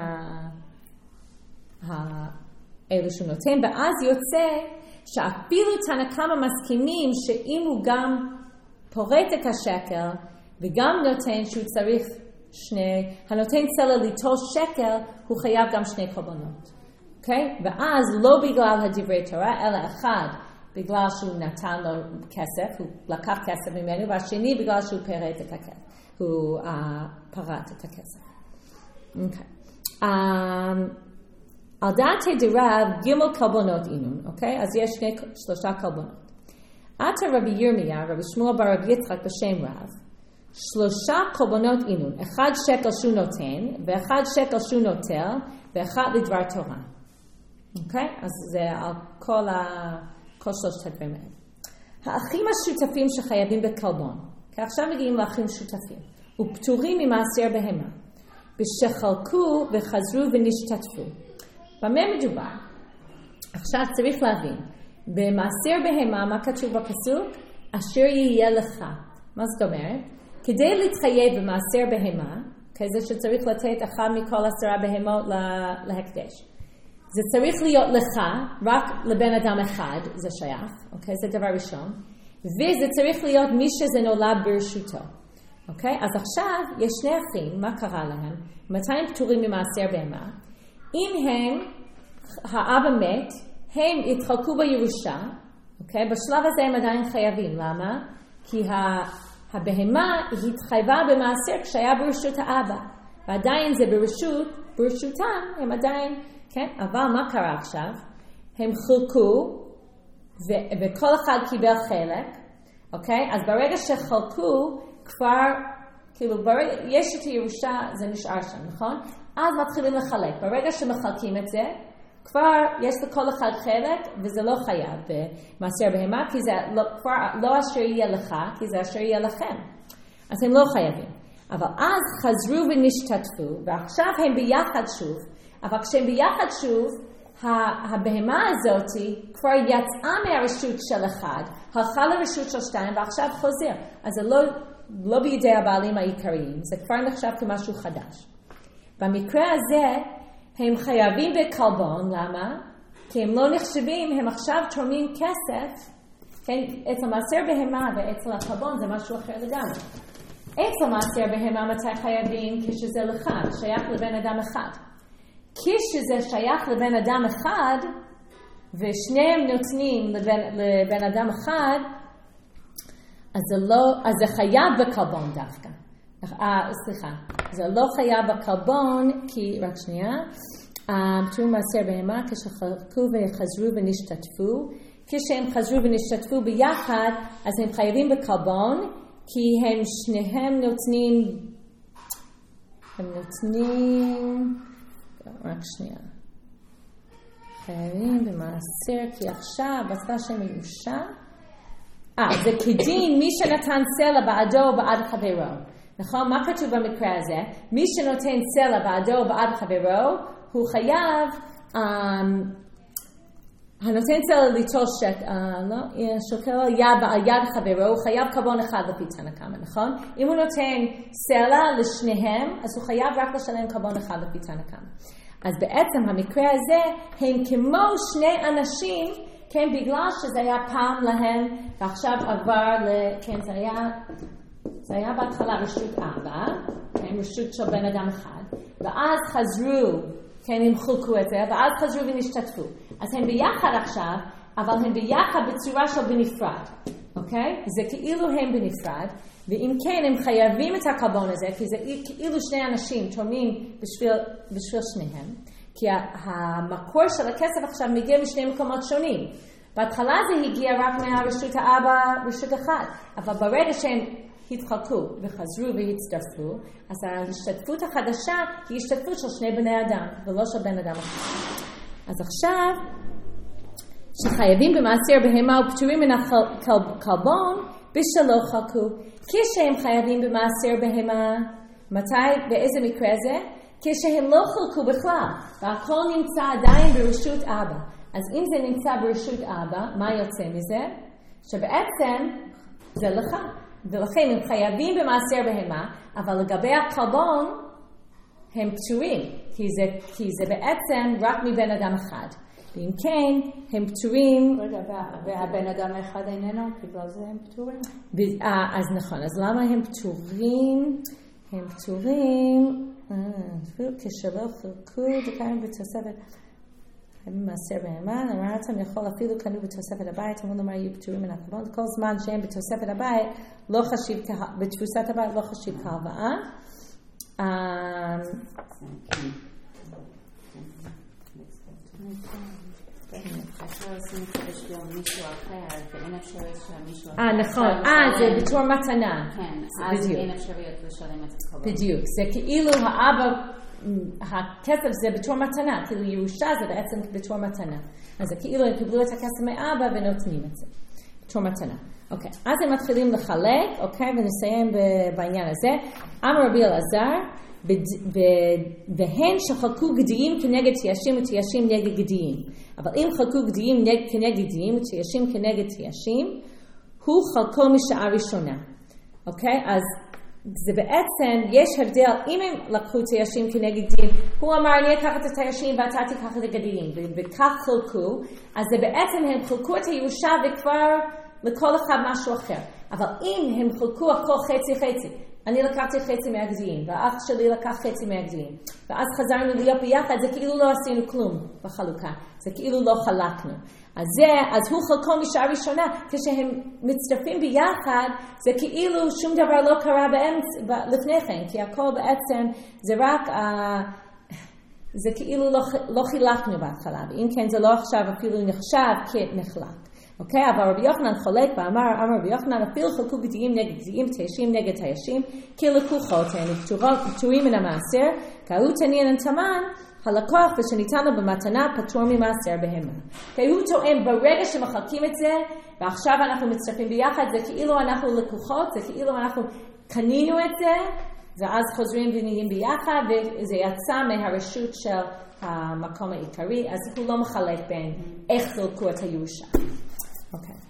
אלו שהוא נותן, ואז יוצא שאפילו תנא קמא מסכימים שאם הוא גם פורט את השקל, וגם נותן שהוא צריך 2, הנותן סלע ליטול שקל, הוא חייב גם 2 קורבנות. אוקיי? ואז לא בגלל הדברי תורה, אלא אחד, בגלל שהוא נתן לו כסף, הוא לקח כסף ממנו, והשני בגלל שהוא פרט את הכסף. הוא פרט את הכסף. אוקיי. על דעת דרב ג' קורבנות אינון, אוקיי? אז יש 3 קורבנות. עתה רבי ירמיה, רבי שמואל בר רבי יצחק בשם רב, 3 קורבנות אינון, 1 שקל שהוא נותן, ו1 שקל שהוא נוטל, ו1 לדבר תורה. אוקיי? אז זה על כל 3 הדברים האלה. האחים השותפים שחייבים בקורבן, כי עכשיו מגיעים לאחים שותפים, ופטורים ממעשר בהמה, ושחלקו וחזרו ונשתתפו. במה מדובר? עכשיו צריך להבין, במעשר בהמה, מה כתוב בפסוק? אשר יהיה לך. מה זאת אומרת? כדי להתחייב במעשר בהמה, כזה שצריך לתת 1 מכל 10 בהמות להקדש. זה צריך להיות לך, רק לבן אדם אחד, זה שייך, אוקיי? זה דבר ראשון. וזה צריך להיות מי שזה נולד ברשותו. אוקיי? אז עכשיו יש 2 אחים, מה קרה להם? מתי הם פטורים ממעשר בהמה? אם הם, האבא מת, הם התחלקו בירושה, אוקיי? בשלב הזה הם עדיין חייבים. למה? כי הבהמה התחייבה במעשר כשהיה ברשות האבא. ועדיין זה ברשותם, הם עדיין, כן? אבל מה קרה עכשיו? הם חלקו, וכל אחד קיבל חלק, אוקיי? אז ברגע שחלקו, כבר, כאילו, יש את הירושה, זה נשאר שם, נכון? אז מתחילים לחלק. ברגע שמחלקים את זה, כבר יש לכל אחד חלק, וזה לא חייב במעשר בהמה, כי זה כבר לא אשר יהיה לך, כי זה אשר יהיה לכם. אז הם לא חייבים. אבל אז חזרו ונשתתפו, ועכשיו הם ביחד שוב. אבל כשהם ביחד שוב, הבהמה הזאת כבר יצאה מהרשות של 1, הלכה לרשות של 2, ועכשיו חוזר. אז זה לא בידי הבעלים העיקריים, זה כבר נחשב כמשהו חדש. במקרה הזה, הם חייבים בקורבן, למה? כי הם לא נחשבים, הם עכשיו תורמים כסף, כן? אצל מעשר בהמה ואצל הקורבן זה משהו אחר לגמרי. אצל מעשר בהמה מתי חייבים? כשזה לך, שייך לבן אדם אחד. כשזה שייך לבן אדם אחד, ושניהם נותנים לבן אדם אחד, אז זה חייב בקורבן דווקא. סליחה, זה לא חייב בקורבן, כי, רק שנייה, פטורים מעשר בהמה, כשחלקו וחזרו ונשתתפו, כשהם חזרו ונשתתפו ביחד, אז הם חייבים בקורבן, כי הם שניהם נותנים, רק שנייה, חייבים במעשר, כי עכשיו, בזמן שהם מיושה, זה כדין מי שנתן סלע בעדו או בעד חברו. נכון? מה כתוב במקרה הזה? מי שנותן סלע בעדו או בעד חברו, הוא חייב הנותן צלע ליטוש שוקל על יד חברו, הוא חייב קורבן אחד לפי תנא קמא, נכון? אם הוא נותן צלע לשניהם, אז הוא חייב רק לשלם קורבן אחד לפי תנא קמא. אז בעצם המקרה הזה הם כמו שני אנשים, כן, בגלל שזה היה פעם להם, ועכשיו עבר כן, זה היה בהתחלה רשות אבא, כן, רשות של בן אדם אחד, ואז חזרו, כן, הם חולקו את זה, ואז חזרו ונשתתפו. אז הם ביחד עכשיו, אבל הם ביחד בצורה של בנפרד, אוקיי? זה כאילו הם בנפרד, ואם כן, הם חייבים את הקורבן הזה, כי זה כאילו שני אנשים תורמים בשביל שניהם, כי המקור של הכסף עכשיו מגיע משני מקומות שונים. בהתחלה זה הגיע רק מהרשות האבא, רשות אחת, אבל ברגע שהם התחלקו וחזרו והצטרפו, אז ההשתתפות החדשה היא השתתפות של שני בני אדם, ולא של בן אדם אחד. אז עכשיו, שחייבים במעשר בהמה ופטורים מן הקורבן, בשלא חלקו. כשהם חייבים במעשר בהמה, מתי, באיזה מקרה זה? כשהם לא חלקו בכלל, והכל נמצא עדיין ברשות אבא. אז אם זה נמצא ברשות אבא, מה יוצא מזה? שבעצם זה לך. ולכן הם חייבים במעשר בהמה, אבל לגבי הקורבן הם פטורים, כי זה בעצם רק מבן אדם אחד. ואם כן, הם פטורים. והבן אדם אחד איננו, בגלל זה הם פטורים. אז נכון, אז למה הם פטורים? הם פטורים, כשלא חלקו, דקאים בתוספת. חייבים מעשר בהמה, אמרתם יכול אפילו קנו בתוספת הבית, אמרו לומר יהיו פטורים מן הקורבן, כל זמן שהם בתוספת הבית, לא חשיב, בתפוסת הבית לא חשיב כהלוואה. נכון, זה בתור מתנה. כן, אז אין אפשריות לשלם את הקורבן. בדיוק, זה כאילו האבא, הכסף זה בתור מתנה, כאילו ירושה זה בעצם בתור מתנה. אז זה כאילו הם קיבלו את הכסף מאבא ונותנים את זה, בתור מתנה. אוקיי, אז הם מתחילים לחלק, אוקיי, ונסיים בעניין הזה. אמר רבי אלעזר, והן שחלקו גדיים כנגד תיישים ותיישים נגד גדיים. אבל אם חלקו גדיים כנגד גדיים ותיישים כנגד תיישים, הוא חלקו משעה ראשונה. אוקיי, אז זה בעצם, יש הבדל, אם הם לקחו תיישים כנגד גדיים, הוא אמר אני אקח את התיישים ואתה תיקח את הגדיים, וכך חלקו, אז זה בעצם הם חלקו את הירושה וכבר לכל אחד משהו אחר. אבל אם הם חלקו הכל חצי, אני לקחתי חצי מהגדיים, והאח שלי לקח חצי מהגדיים, ואז חזרנו להיות ביחד, זה כאילו לא עשינו כלום בחלוקה, זה כאילו לא חלקנו. אז הוא חלקו משעה ראשונה, כשהם מצטרפים ביחד, זה כאילו שום דבר לא קרה לפני כן, כי הכל בעצם זה רק, זה כאילו לא חילקנו בהתחלה, ואם כן זה לא עכשיו אפילו נחשב כנחלק. אוקיי, אבל רבי יוחנן חולק ואמר רבי יוחנן, אפילו חלקו גדיים נגד גדיים, תיישים נגד תיישים, כי לקוחות הם פטורים מן המעשר, כהוא תניאן תמן, הלקוח ושניתן לו במתנה פטור ממעשר בהמה. כי הוא טוען ברגע שמחלקים את זה, ועכשיו אנחנו מצטרפים ביחד, זה כאילו אנחנו לקוחות, זה כאילו אנחנו קנינו את זה, ואז חוזרים ונהיים ביחד, וזה יצא מהרשות של המקום העיקרי, אז הוא לא מחלק בין איך חלקו את הירושה. Okay.